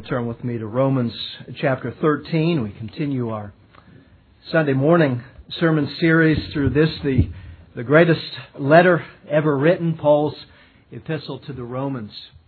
turn with me to Romans chapter 13. We continue our Sunday morning sermon series through this, the greatest letter ever written, Paul's epistle to the Romans.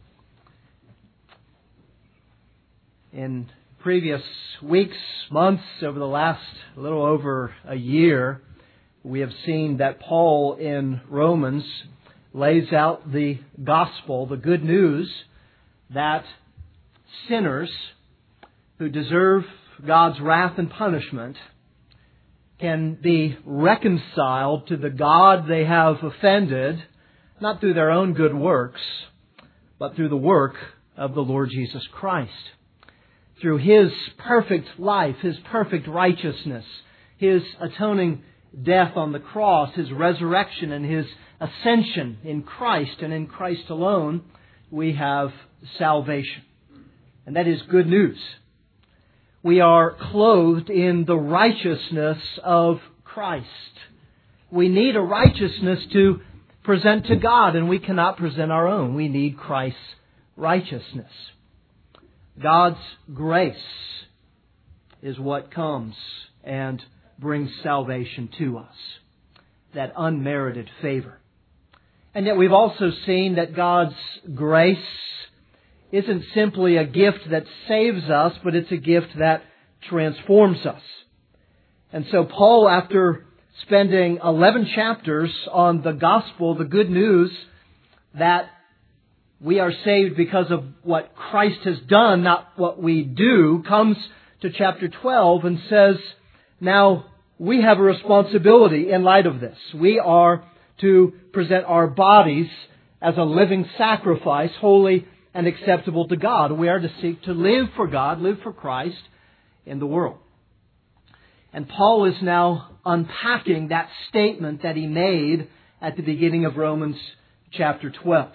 In previous weeks, months, over the last little over a year, we have seen that Paul in Romans lays out the gospel, the good news, that sinners who deserve God's wrath and punishment can be reconciled to the God they have offended, not through their own good works, but through the work of the Lord Jesus Christ. Through His perfect life, His perfect righteousness, His atoning death on the cross, His resurrection and His ascension in Christ and in Christ alone, we have salvation. And that is good news. We are clothed in the righteousness of Christ. We need a righteousness to present to God, and we cannot present our own. We need Christ's righteousness. God's grace is what comes and brings salvation to us. That unmerited favor. And yet we've also seen that God's grace isn't simply a gift that saves us, but it's a gift that transforms us. And so Paul, after spending 11 chapters on the gospel, the good news that we are saved because of what Christ has done, not what we do, comes to chapter 12 and says, now we have a responsibility in light of this. We are to present our bodies as a living sacrifice, holy and acceptable to God. We are to seek to live for God, live for Christ in the world. And Paul is now unpacking that statement that he made at the beginning of Romans chapter 12.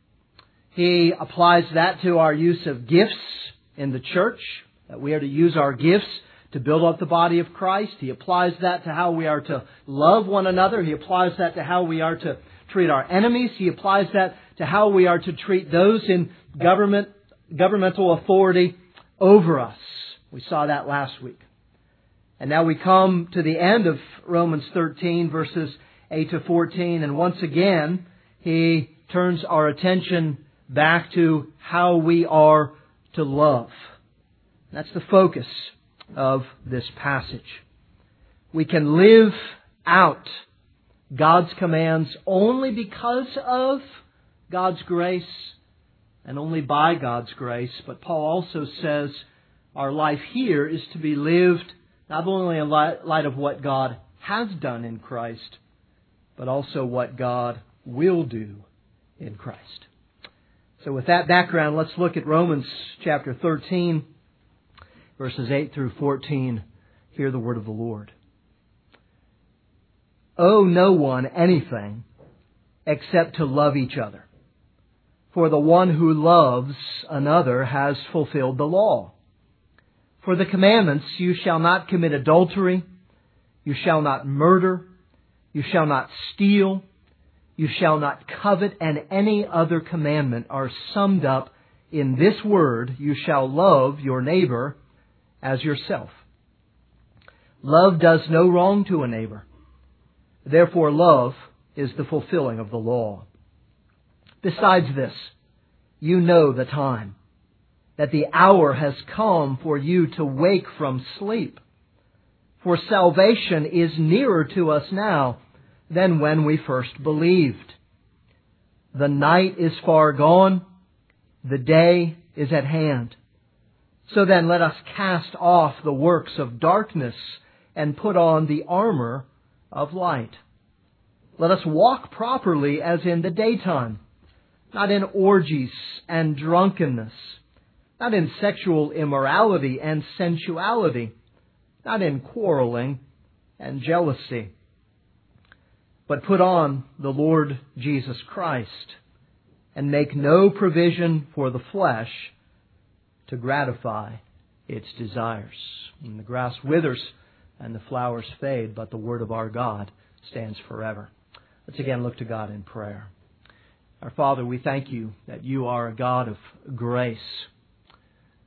He applies that to our use of gifts in the church, that we are to use our gifts to build up the body of Christ. He applies that to how we are to love one another. He applies that to how we are to treat our enemies. He applies that to how we are to treat those in governmental authority over us. We saw that last week. And now we come to the end of Romans 13, verses 8 to 14. And once again, he turns our attention back to how we are to love. That's the focus of this passage. We can live out God's commands only because of God's grace and only by God's grace. But Paul also says our life here is to be lived not only in light of what God has done in Christ, but also what God will do in Christ. So with that background, let's look at Romans chapter 13, verses 8 through 14. Hear the word of the Lord. Owe no one anything except to love each other. For the one who loves another has fulfilled the law. For the commandments, you shall not commit adultery, you shall not murder, you shall not steal, you shall not covet, and any other commandment are summed up in this word, you shall love your neighbor as yourself. Love does no wrong to a neighbor. Therefore, love is the fulfilling of the law. Besides this, you know the time, that the hour has come for you to wake from sleep. For salvation is nearer to us now than when we first believed. The night is far gone, the day is at hand. So then let us cast off the works of darkness and put on the armor of light. Let us walk properly as in the daytime, not in orgies and drunkenness, not in sexual immorality and sensuality, not in quarreling and jealousy, but put on the Lord Jesus Christ and make no provision for the flesh to gratify its desires. And the grass withers and the flowers fade, but the word of our God stands forever. Let's again look to God in prayer. Our Father, we thank you that you are a God of grace.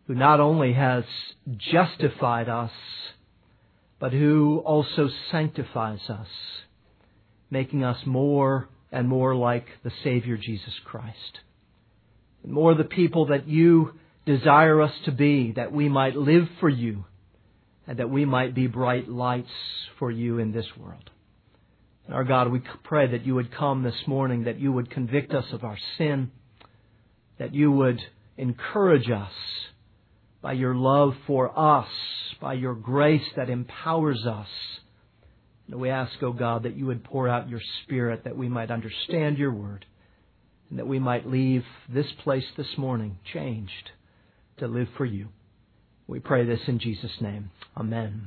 who not only has justified us, but who also sanctifies us, making us more and more like the Savior Jesus Christ. And more the people that you desire us to be, that we might live for you, and that we might be bright lights for you in this world. And our God, we pray that you would come this morning, that you would convict us of our sin, that you would encourage us by your love for us, by your grace that empowers us. And we ask, O God, that you would pour out your Spirit, that we might understand your word, and that we might leave this place this morning changed to live for you. We pray this in Jesus' name. Amen.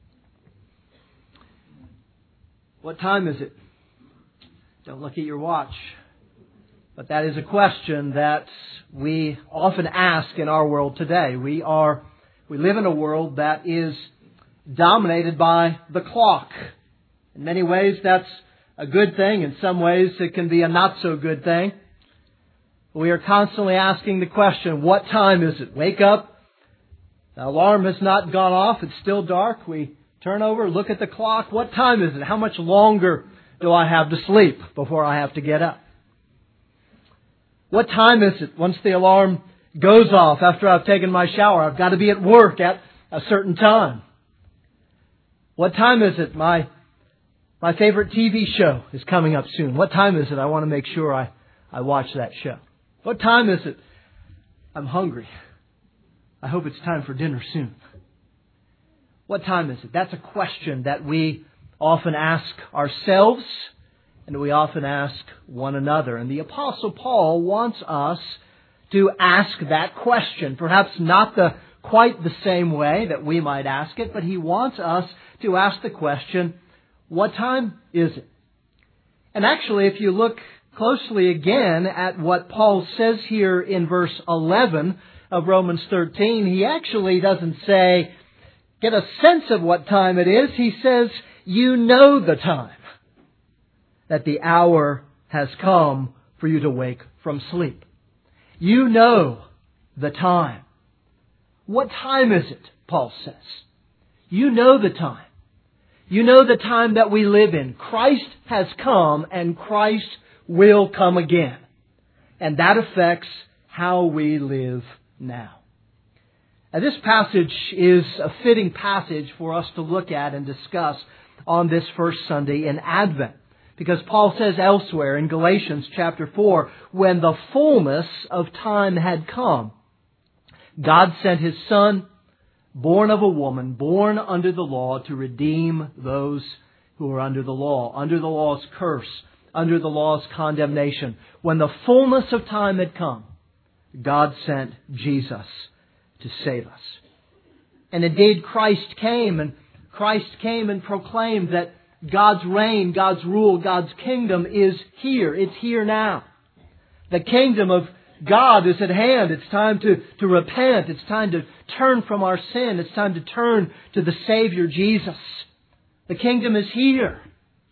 What time is it? Don't look at your watch. But that is a question that we often ask in our world today. We live in a world that is dominated by the clock. In many ways, that's a good thing. In some ways, it can be a not so good thing. We are constantly asking the question, what time is it? Wake up. The alarm has not gone off. It's still dark. We turn over, look at the clock. What time is it? How much longer do I have to sleep before I have to get up? What time is it once the alarm goes off after I've taken my shower? I've got to be at work at a certain time. What time is it? My favorite TV show is coming up soon. What time is it? I want to make sure I watch that show. What time is it? I'm hungry. I hope it's time for dinner soon. What time is it? That's a question that we often ask ourselves and we often ask one another. And the Apostle Paul wants us to ask that question. Perhaps not quite the same way that we might ask it, but he wants us to ask the question, what time is it? And actually, if you look closely again at what Paul says here in verse 11 of Romans 13, he actually doesn't say, get a sense of what time it is. He says, you know the time, that the hour has come for you to wake from sleep. You know the time. What time is it, Paul says? You know the time. You know the time that we live in. Christ has come and Christ will come again. And that affects how we live now. Now, this passage is a fitting passage for us to look at and discuss on this first Sunday in Advent. Because Paul says elsewhere in Galatians chapter 4, when the fullness of time had come, God sent His Son, born of a woman, born under the law, to redeem those who are under the law's curse, under the law's condemnation. When the fullness of time had come, God sent Jesus to save us. And indeed, Christ came and proclaimed that God's reign, God's rule, God's kingdom is here. It's here now. The kingdom of God is at hand. It's time to repent. It's time to turn from our sin. It's time to turn to the Savior Jesus. The kingdom is here,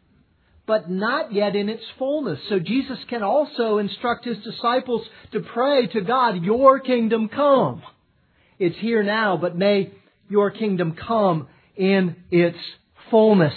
but not yet in its fullness. So Jesus can also instruct His disciples to pray to God, your kingdom come. It's here now, but may your kingdom come in its fullness.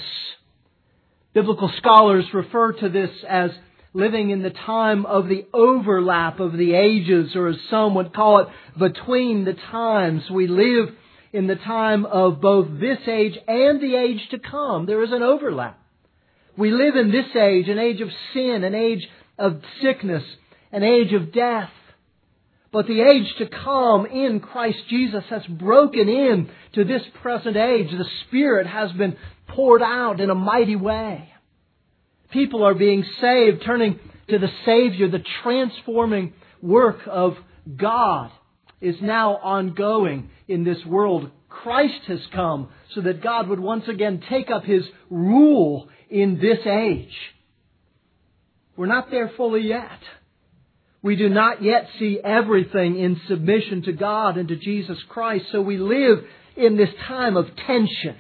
Biblical scholars refer to this as living in the time of the overlap of the ages, or as some would call it, between the times. We live in the time of both this age and the age to come. There is an overlap. We live in this age, an age of sin, an age of sickness, an age of death. But the age to come in Christ Jesus has broken in to this present age. The Spirit has been poured out in a mighty way. People are being saved, turning to the Savior. The transforming work of God is now ongoing in this world. Christ has come so that God would once again take up His rule in this age. We're not there fully yet. We do not yet see everything in submission to God and to Jesus Christ. So we live in this time of tension.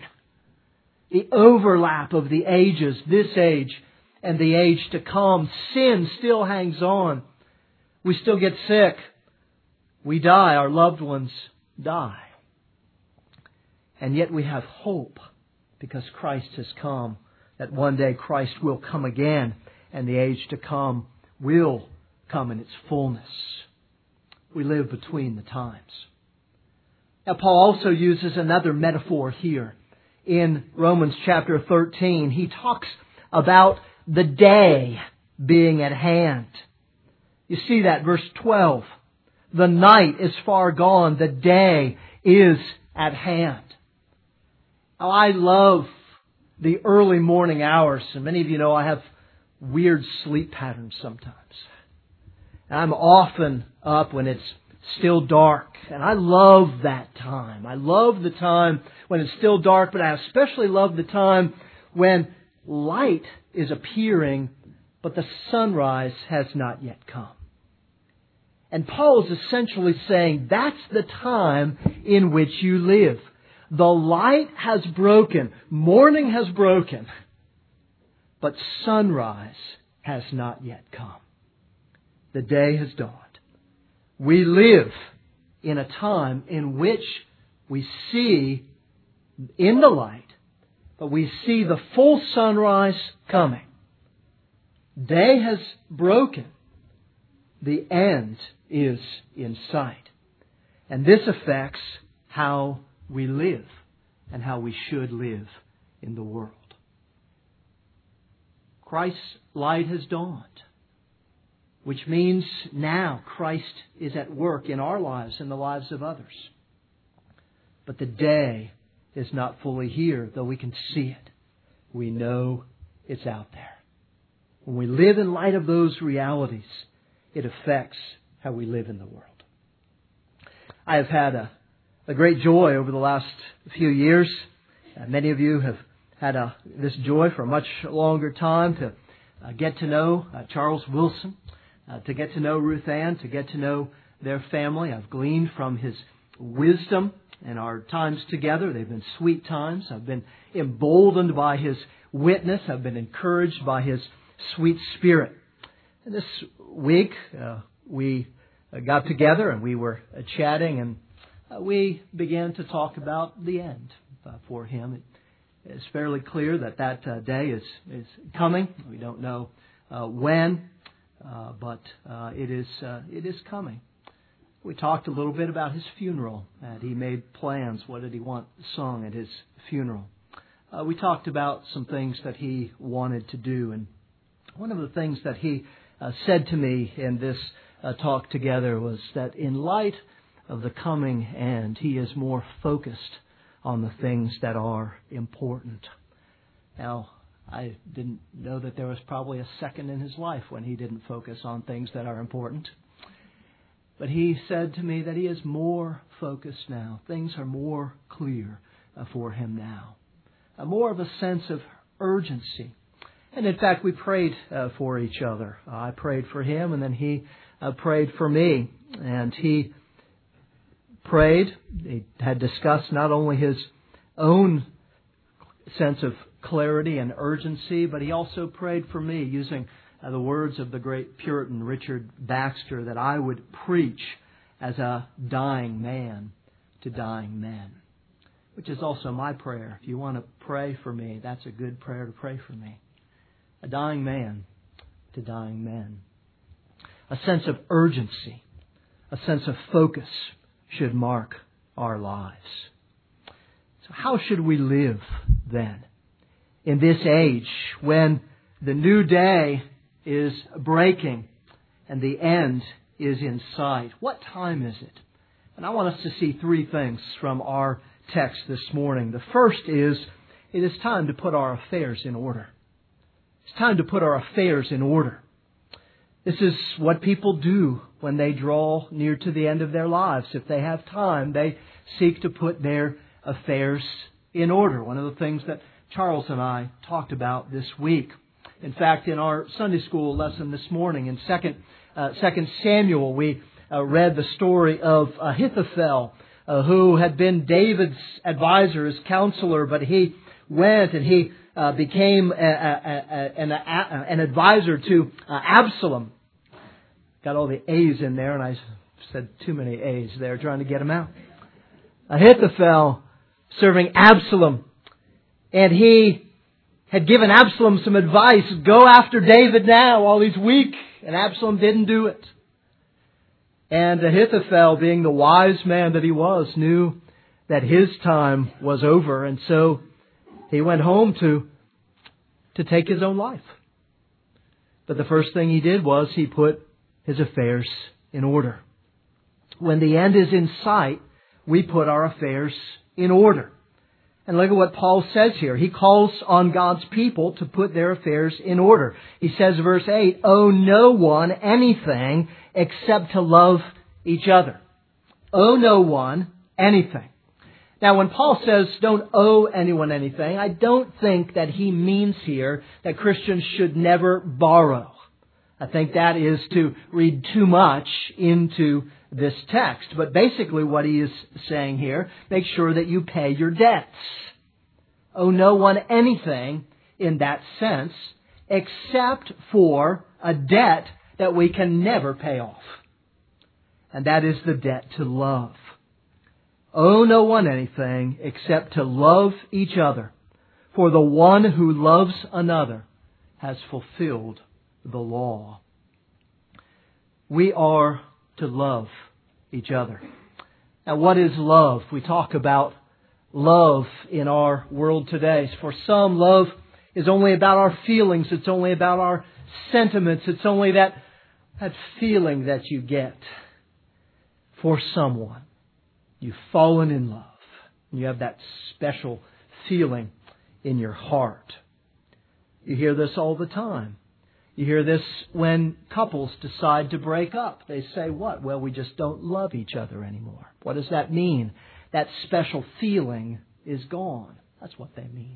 The overlap of the ages, this age and the age to come. Sin still hangs on. We still get sick. We die. Our loved ones die. And yet we have hope because Christ has come, that one day Christ will come again and the age to come will come in its fullness. We live between the times. Now, Paul also uses another metaphor here. In Romans chapter 13, he talks about the day being at hand. You see that, verse 12. The night is far gone, the day is at hand. Now, I love the early morning hours, and many of you know I have weird sleep patterns sometimes. And I'm often up when it's still dark, and I love that time. I love the time when it's still dark, but I especially love the time when light is appearing, but the sunrise has not yet come. And Paul is essentially saying that's the time in which you live. The light has broken, morning has broken, but sunrise has not yet come. The day has dawned. We live in a time in which we see in the light, but we see the full sunrise coming. Day has broken. The end is in sight. And this affects how we live and how we should live in the world. Christ's light has dawned, which means now Christ is at work in our lives and the lives of others. But the day is not fully here, though we can see it. We know it's out there. When we live in light of those realities, it affects how we live in the world. I have had a great joy over the last few years. Many of you have had this joy for a much longer time to get to know Charles Wilson, to get to know Ruth Ann, to get to know their family. I've gleaned from his wisdom and our times together. They've been sweet times. I've been emboldened by his witness. I've been encouraged by his sweet spirit. And this week, we got together and we were chatting, and we began to talk about the end for him. It's fairly clear that day is coming. We don't know when, but it is coming. We talked a little bit about his funeral, and he made plans. What did he want sung at his funeral? We talked about some things that he wanted to do, and one of the things that he said to me in this talk together was that in light of the coming end, he is more focused on the things that are important. Now, I didn't know that there was probably a second in his life when he didn't focus on things that are important. But he said to me that he is more focused now. Things are more clear for him now. More of a sense of urgency. And in fact, we prayed for each other. I prayed for him, and then he prayed for me. And he prayed. He had discussed not only his own sense of clarity and urgency, but he also prayed for me using the words of the great Puritan Richard Baxter, that I would preach as a dying man to dying men, which is also my prayer. If you want to pray for me, that's a good prayer to pray for me. A dying man to dying men. A sense of urgency, a sense of focus should mark our lives. So how should we live then in this age when the new day is breaking and the end is in sight? What time is it? And I want us to see three things from our text this morning. The first is, it is time to put our affairs in order. It's time to put our affairs in order. This is what people do when they draw near to the end of their lives. If they have time, they seek to put their affairs in order. One of the things that Charles and I talked about this week. In fact, in our Sunday school lesson this morning in 2 Samuel, we read the story of Ahithophel, who had been David's advisor, his counselor, but he went and he became an advisor to Absalom. Got all the A's in there, and I said too many A's there, trying to get them out. Ahithophel serving Absalom. And he had given Absalom some advice. Go after David now while he's weak. And Absalom didn't do it. And Ahithophel, being the wise man that he was, knew that his time was over. And so he went home to take his own life. But the first thing he did was he put his affairs in order. When the end is in sight, we put our affairs in order. And look at what Paul says here. He calls on God's people to put their affairs in order. He says, verse 8, owe no one anything except to love each other. Owe no one anything. Now, when Paul says don't owe anyone anything, I don't think that he means here that Christians should never borrow. I think that is to read too much into this text. But basically what he is saying here, make sure that you pay your debts. Owe no one anything in that sense, except for a debt that we can never pay off. And that is the debt to love. Owe no one anything except to love each other. For the one who loves another has fulfilled the law. We are to love each other. Now, what is love? We talk about love in our world today. For some, love is only about our feelings. It's only about our sentiments. It's only that feeling that you get for someone. You've fallen in love. You have that special feeling in your heart. You hear this all the time. You hear this when couples decide to break up. They say, what? Well, we just don't love each other anymore. What does that mean? That special feeling is gone. That's what they mean.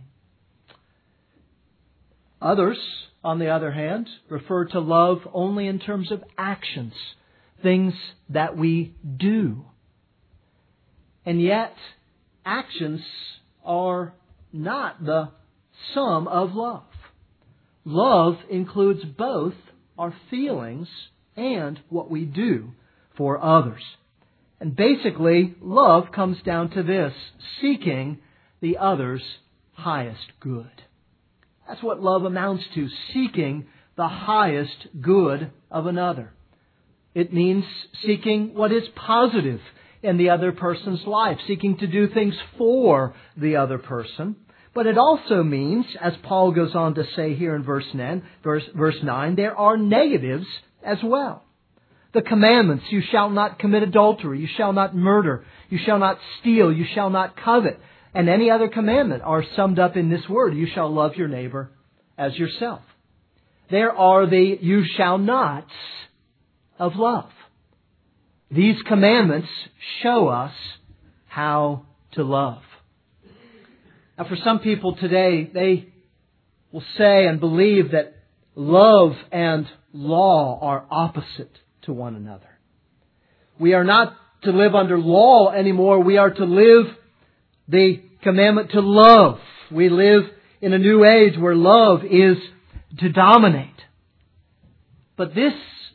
Others, on the other hand, refer to love only in terms of actions, things that we do. And yet, actions are not the sum of love. Love includes both our feelings and what we do for others. And basically, love comes down to this: seeking the other's highest good. That's what love amounts to, seeking the highest good of another. It means seeking what is positive in the other person's life, seeking to do things for the other person. But it also means, as Paul goes on to say here in verse 9, there are negatives as well. The commandments: you shall not commit adultery, you shall not murder, you shall not steal, you shall not covet, and any other commandment are summed up in this word: you shall love your neighbor as yourself. There are the you shall nots of love. These commandments show us how to love. Now, for some people today, they will say and believe that love and law are opposite to one another. We are not to live under law anymore. We are to live the commandment to love. We live in a new age where love is to dominate. But this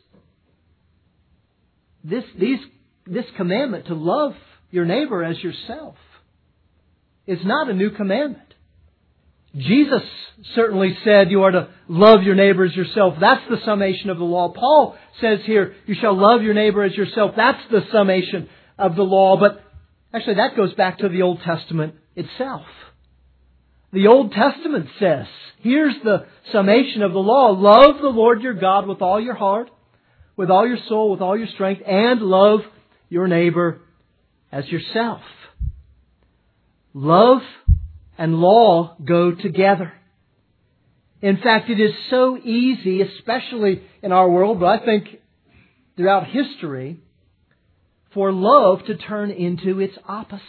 commandment to love your neighbor as yourself is not a new commandment. Jesus certainly said you are to love your neighbor as yourself. That's the summation of the law. Paul says here, you shall love your neighbor as yourself. That's the summation of the law. But actually that goes back to the Old Testament itself. The Old Testament says, here's the summation of the law: love the Lord your God with all your heart, with all your soul, with all your strength, and love your neighbor as yourself. Love and law go together. In fact, it is so easy, especially in our world, but I think throughout history, for love to turn into its opposite.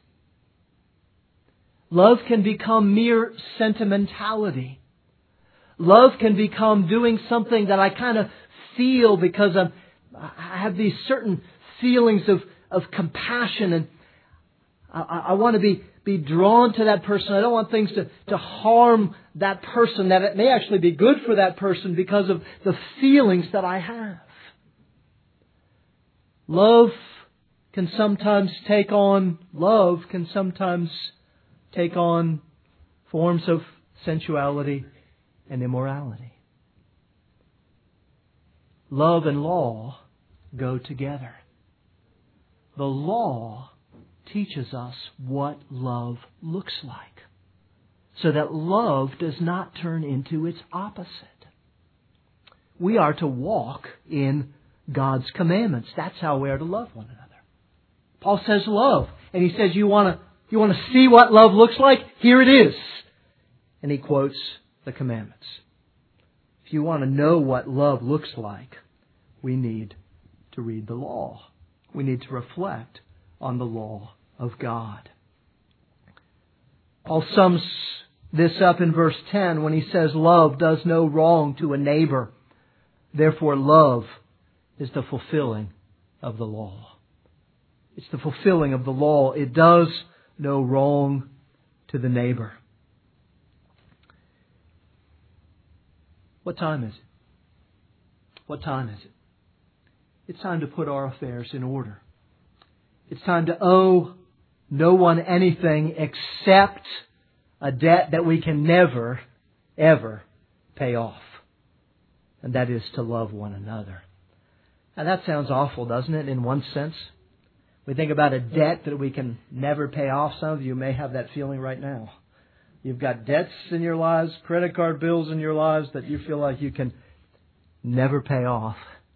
Love can become mere sentimentality. Love can become doing something that I kind of feel because I have these certain feelings of compassion, and I want to be drawn to that person. I don't want things to harm that person, that it may actually be good for that person because of the feelings that I have. Love can sometimes take on forms of sensuality and immorality. Love and law go together. The law teaches us what love looks like, so that love does not turn into its opposite. We are to walk in God's commandments. That's how we are to love one another. Paul says love, and he says you want to see what love looks like? Here it is. And he quotes the commandments. If you want to know what love looks like, we need to read the law. We need to reflect on the law of God. Paul sums this up in verse 10 when he says, love does no wrong to a neighbor. Therefore, love is the fulfilling of the law. It's the fulfilling of the law. It does no wrong to the neighbor. What time is it? What time is it? It's time to put our affairs in order. It's time to owe no one anything except a debt that we can never, ever pay off. And that is to love one another. Now that sounds awful, doesn't it, in one sense? We think about a debt that we can never pay off. Some of you may have that feeling right now. You've got debts in your lives, credit card bills in your lives that you feel like you can never pay off.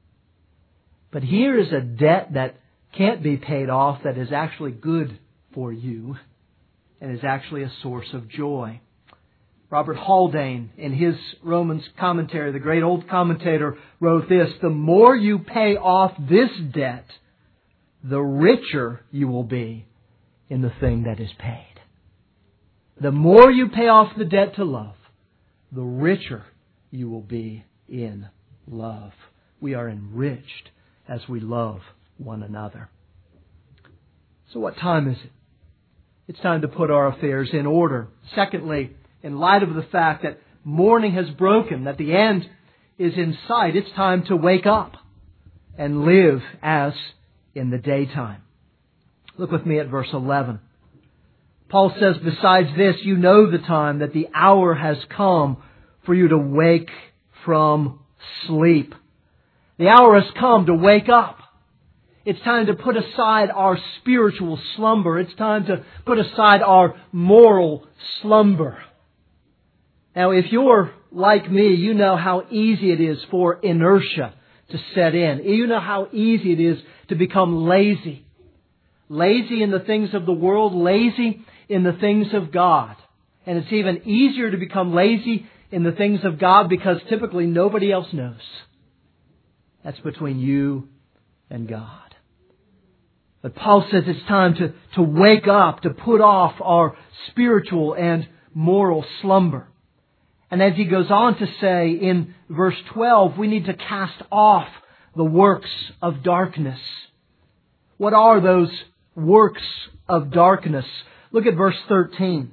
But here is a debt that can't be paid off that is actually good for you and is actually a source of joy. Robert Haldane, in his Romans commentary, the great old commentator, wrote this: the more you pay off this debt, the richer you will be in the thing that is paid. The more you pay off the debt to love, the richer you will be in love. We are enriched as we love one another. So what time is it? It's time to put our affairs in order. Secondly, in light of the fact that morning has broken, that the end is in sight, it's time to wake up and live as in the daytime. Look with me at verse 11. Paul says, besides this, you know the time, that the hour has come for you to wake from sleep. The hour has come to wake up. It's time to put aside our spiritual slumber. It's time to put aside our moral slumber. Now, if you're like me, you know how easy it is for inertia to set in. You know how easy it is to become lazy. Lazy in the things of the world, lazy in the things of God. And it's even easier to become lazy in the things of God because typically nobody else knows. That's between you and God. But Paul says it's time to wake up, to put off our spiritual and moral slumber. And as he goes on to say in verse 12, we need to cast off the works of darkness. What are those works of darkness? Look at verse 13.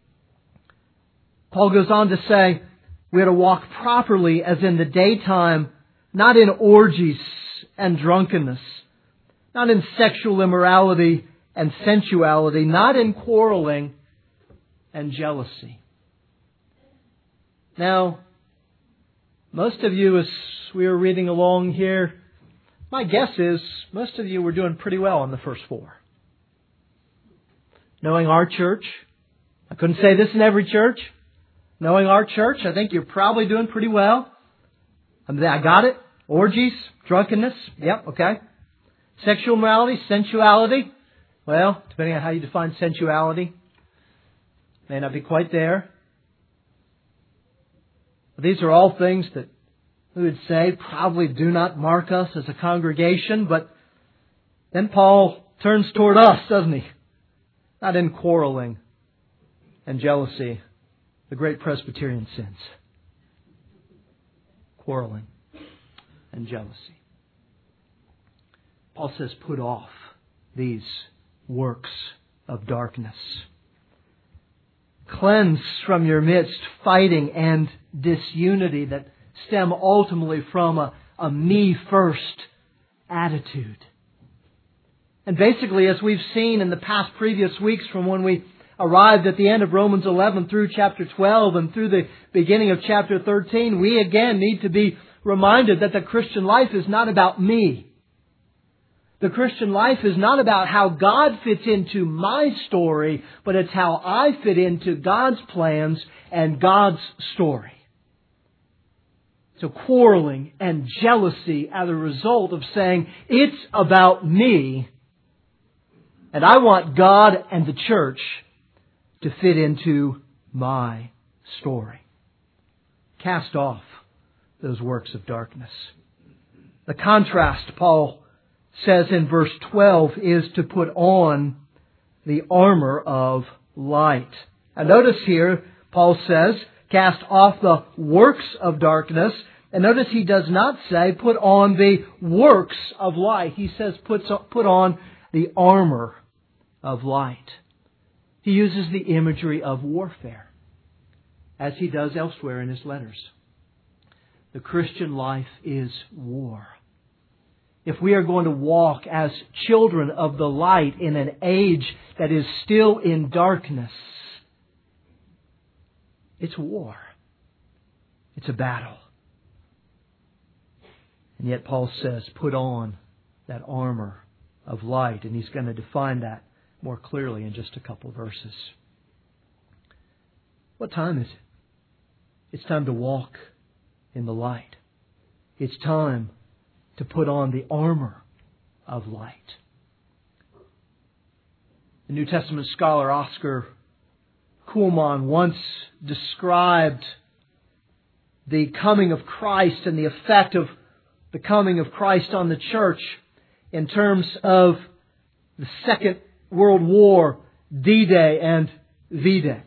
Paul goes on to say we are to walk properly as in the daytime, not in orgies and drunkenness, not in sexual immorality and sensuality, not in quarreling and jealousy. Now, most of you, as we were reading along here, my guess is most of you were doing pretty well on the first four. Knowing our church, I couldn't say this in every church. Knowing our church, I think you're probably doing pretty well. I got it. Orgies, drunkenness, yep, okay. Sexual morality, sensuality. Well, depending on how you define sensuality, may not be quite there. But these are all things that we would say probably do not mark us as a congregation. But then Paul turns toward us, doesn't he? Not in quarreling and jealousy, the great Presbyterian sins. Quarreling and jealousy. Paul says, put off these works of darkness. Cleanse from your midst fighting and disunity that stem ultimately from a me-first attitude. And basically, as we've seen in the past previous weeks from when we arrived at the end of Romans 11 through chapter 12 and through the beginning of chapter 13, we again need to be reminded that the Christian life is not about me. The Christian life is not about how God fits into my story, but it's how I fit into God's plans and God's story. So quarreling and jealousy are the result of saying, it's about me, and I want God and the church to fit into my story. Cast off those works of darkness. The contrast, Paul says in verse 12, is to put on the armor of light. And notice here, Paul says, cast off the works of darkness. And notice he does not say, put on the works of light. He says, put on the armor of light. He uses the imagery of warfare, as he does elsewhere in his letters. The Christian life is war. If we are going to walk as children of the light in an age that is still in darkness, it's war. It's a battle. And yet Paul says, put on that armor of light. And he's going to define that more clearly in just a couple of verses. What time is it? It's time to walk in the light. It's time to put on the armor of light. The New Testament scholar Oscar Kuhlman once described the coming of Christ and the effect of the coming of Christ on the church in terms of the Second World War, D-Day and V-Day.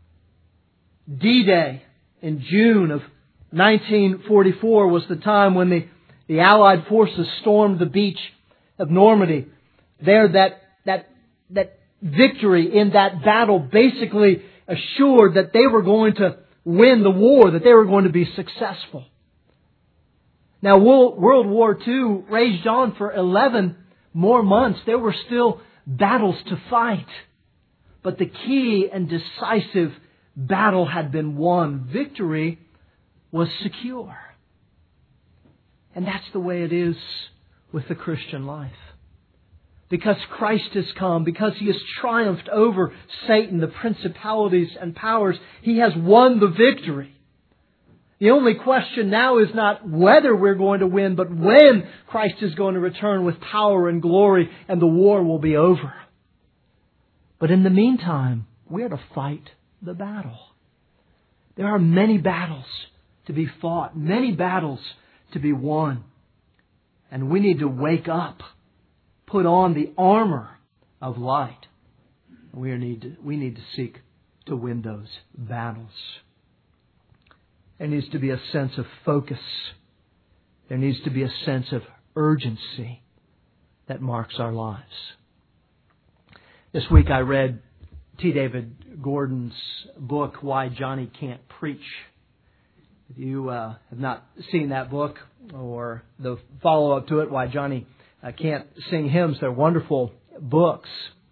D-Day in June of 1944 was the time when the Allied forces stormed the beach of Normandy. There, that victory in that battle basically assured that they were going to win the war, that they were going to be successful. Now, World War II raged on for 11 more months. There were still battles to fight. But the key and decisive battle had been won. Victory was secure. And that's the way it is with the Christian life. Because Christ has come, because He has triumphed over Satan, the principalities and powers, He has won the victory. The only question now is not whether we're going to win, but when Christ is going to return with power and glory and the war will be over. But in the meantime, we are to fight the battle. There are many battles to be fought, many battles to be won. And we need to wake up, put on the armor of light. We need to seek to win those battles. There needs to be a sense of focus. There needs to be a sense of urgency that marks our lives. This week I read T. David Gordon's book, Why Johnny Can't Preach. If you have not seen that book or the follow-up to it, Why Johnny Can't Sing Hymns, they're wonderful books.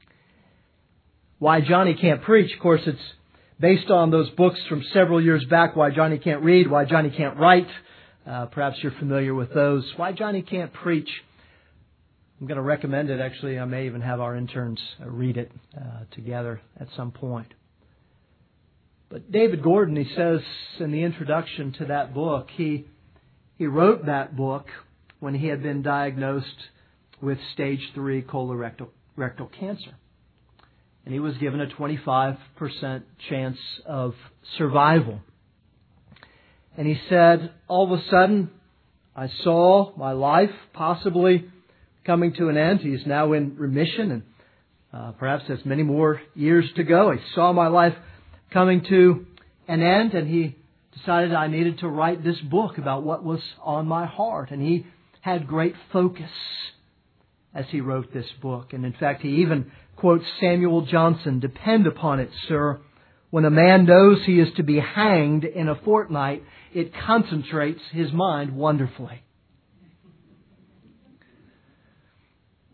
Why Johnny Can't Preach, of course, it's based on those books from several years back, Why Johnny Can't Read, Why Johnny Can't Write. Perhaps you're familiar with those. Why Johnny Can't Preach. I'm going to recommend it. Actually, I may even have our interns read it together at some point. But David Gordon, he says in the introduction to that book, he wrote that book when he had been diagnosed with stage 3 colorectal cancer. And he was given a 25% chance of survival. And he said, all of a sudden, I saw my life possibly coming to an end. He's now in remission and perhaps has many more years to go. He saw my life coming to an end, and he decided I needed to write this book about what was on my heart. And he had great focus as he wrote this book. And in fact, he even quotes Samuel Johnson, "Depend upon it, sir, when a man knows he is to be hanged in a fortnight, it concentrates his mind wonderfully."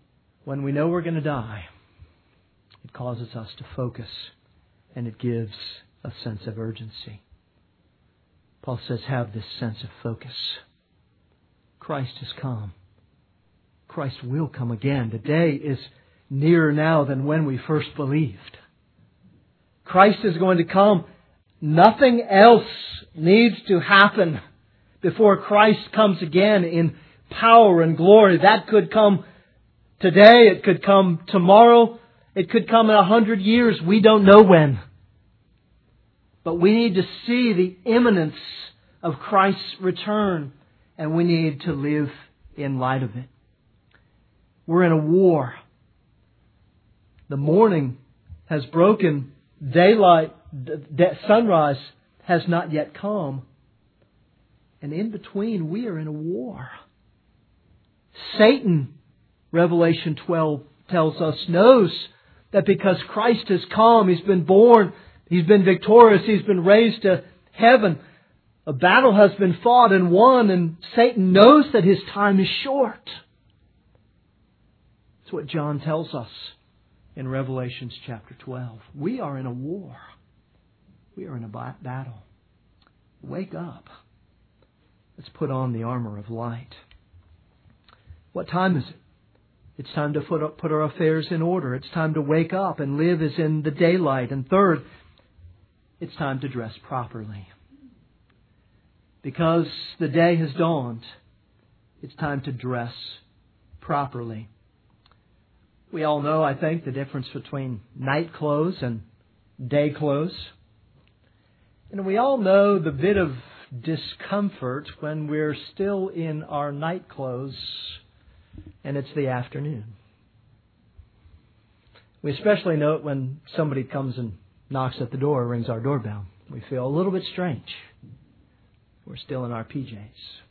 when we know we're going to die, it causes us to focus and it gives a sense of urgency. Paul says, have this sense of focus. Christ has come. Christ will come again. The day is nearer now than when we first believed. Christ is going to come. Nothing else needs to happen before Christ comes again in power and glory. That could come today. It could come tomorrow. It could come in 100 years. We don't know when. But we need to see the imminence of Christ's return, and we need to live in light of it. We're in a war. The morning has broken. Daylight, sunrise has not yet come. And in between, we are in a war. Satan, Revelation 12 tells us, knows that because Christ has come, He's been born, He's been victorious, He's been raised to heaven. A battle has been fought and won, and Satan knows that his time is short. That's what John tells us in Revelation chapter 12. We are in a war. We are in a battle. Wake up. Let's put on the armor of light. What time is it? It's time to put our affairs in order. It's time to wake up and live as in the daylight. And third, it's time to dress properly. Because the day has dawned, it's time to dress properly. We all know, I think, the difference between night clothes and day clothes. And we all know the bit of discomfort when we're still in our night clothes and it's the afternoon. We especially know it when somebody comes and knocks at the door, rings our doorbell. We feel a little bit strange. We're still in our PJs.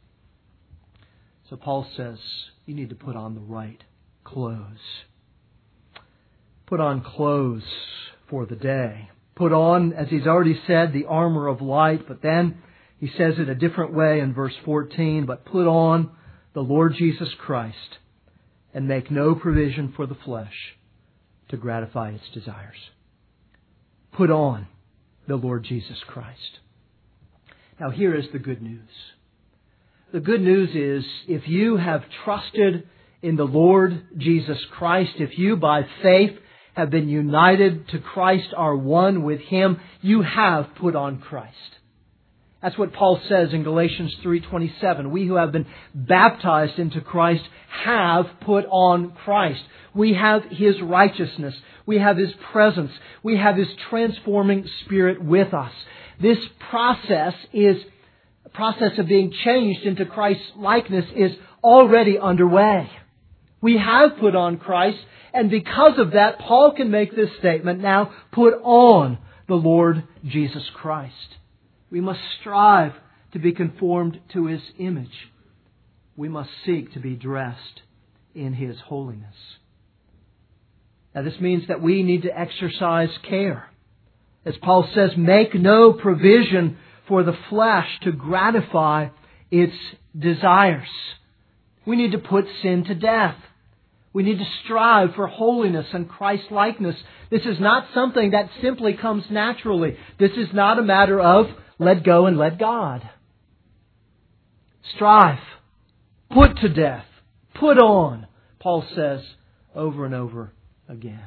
So Paul says, you need to put on the right clothes. Put on clothes for the day. Put on, as he's already said, the armor of light. But then he says it a different way in verse 14. But put on the Lord Jesus Christ and make no provision for the flesh to gratify its desires. Put on the Lord Jesus Christ. Now here is the good news. The good news is if you have trusted in the Lord Jesus Christ, if you by faith have been united to Christ, are one with Him, you have put on Christ. That's what Paul says in Galatians 3:27. We who have been baptized into Christ have put on Christ. We have His righteousness. We have His presence. We have His transforming Spirit with us. This process of being changed into Christ's likeness is already underway. We have put on Christ, and because of that, Paul can make this statement, now put on the Lord Jesus Christ. We must strive to be conformed to His image. We must seek to be dressed in His holiness. Now this means that we need to exercise care. As Paul says, make no provision for the flesh to gratify its desires. We need to put sin to death. We need to strive for holiness and Christ-likeness. This is not something that simply comes naturally. This is not a matter of let go and let God. Strive. Put to death. Put on, Paul says over and over again.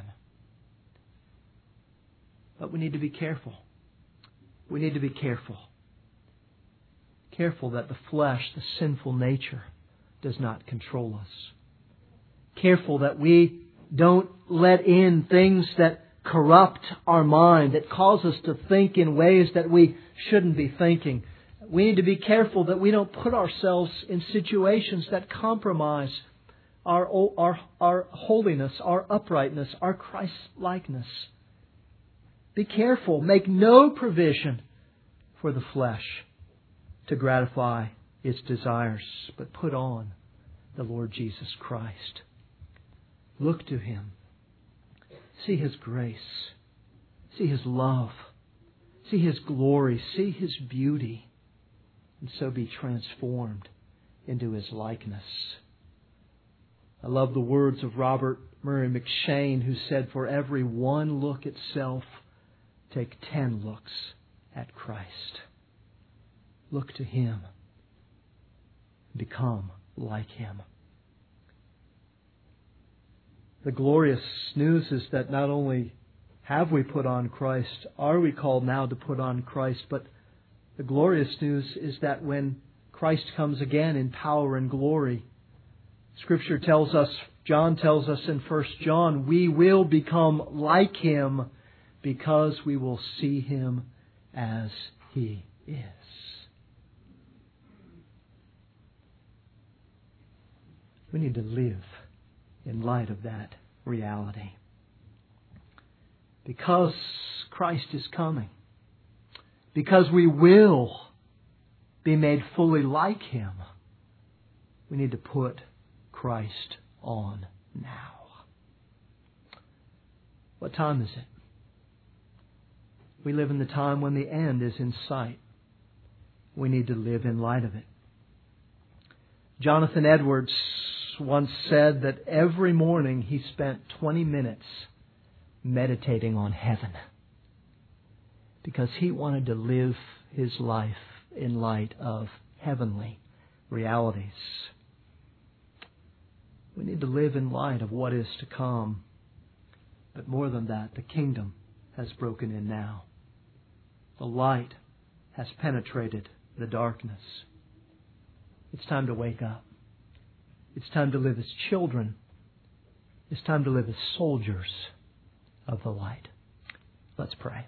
But we need to be careful. We need to be careful. Careful that the flesh, the sinful nature, does not control us. Careful that we don't let in things that corrupt our mind, that cause us to think in ways that we shouldn't be thinking. We need to be careful that we don't put ourselves in situations that compromise our holiness, our uprightness, our Christ-likeness. Be careful. Make no provision for the flesh to gratify its desires, but put on the Lord Jesus Christ. Look to Him. See His grace. See His love. See His glory. See His beauty. And so be transformed into His likeness. I love the words of Robert Murray McCheyne, who said, "For every one look at self, take 10 looks at Christ." Look to Him. Become like Him. The glorious news is that not only have we put on Christ, are we called now to put on Christ, but the glorious news is that when Christ comes again in power and glory, Scripture tells us, John tells us in 1 John, we will become like Him because we will see Him as He is. We need to live in light of that reality. Because Christ is coming, because we will be made fully like Him, we need to put Christ on now. What time is it? We live in the time when the end is in sight. We need to live in light of it. Jonathan Edwards once said that every morning he spent 20 minutes meditating on heaven because he wanted to live his life in light of heavenly realities. We need to live in light of what is to come. But more than that, the kingdom has broken in now. The light has penetrated the darkness. It's time to wake up. It's time to live as children. It's time to live as soldiers of the light. Let's pray.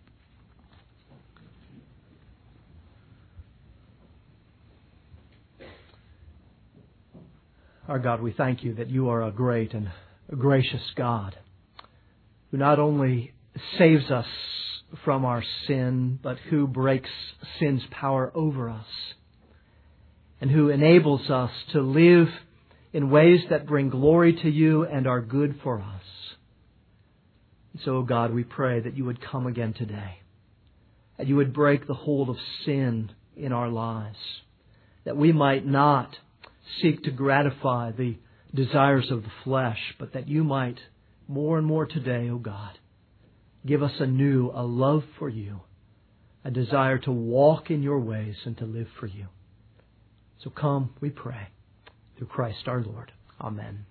Our God, we thank You that You are a great and a gracious God who not only saves us from our sin, but who breaks sin's power over us and who enables us to live in ways that bring glory to You and are good for us. So, God, we pray that You would come again today, that You would break the hold of sin in our lives, that we might not seek to gratify the desires of the flesh, but that You might more and more today, O God, give us anew a love for You, a desire to walk in Your ways and to live for You. So come, we pray, through Christ our Lord. Amen.